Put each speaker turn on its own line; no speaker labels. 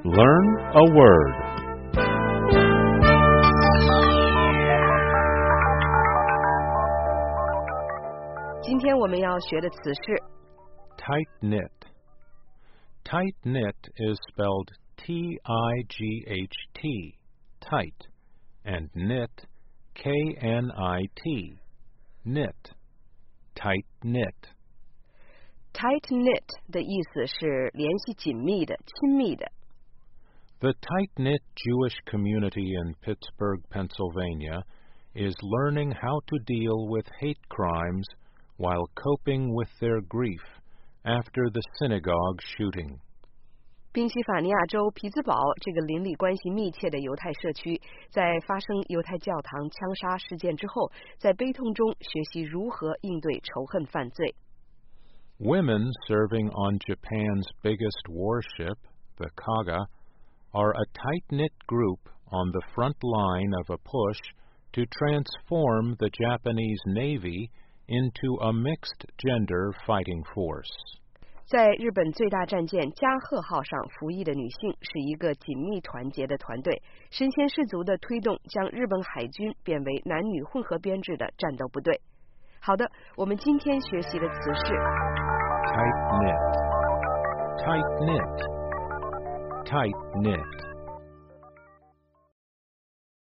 Learn a word. Tight-knit. Tight-knit is spelled T-I-G-H-T, tight, and knit, K-N-I-T, knit, tight-knit.
Tight-knit 的意思是联系紧密的、亲密的。
The tight-knit Jewish community in Pittsburgh, Pennsylvania, is learning how to deal with hate crimes while coping with their grief after the synagogue shooting.
宾夕法尼亚州匹兹堡这个邻里关系密切的犹太社区，在发生犹太教堂枪杀事件之后，在悲痛中学习如何应对仇恨犯罪。
Women serving on Japan's biggest warship, the Kaga, are a tight-knit group on the front line of a push to transform the Japanese Navy into a mixed-gender fighting force.
在日本最大战舰加贺号上服役的女性是一个紧密团结的团队，身先士卒地推动将日本海军变为男女混合编制的战斗部队。好的，我们今天学习的词是
tight-knit, tight-knit, tight-knit.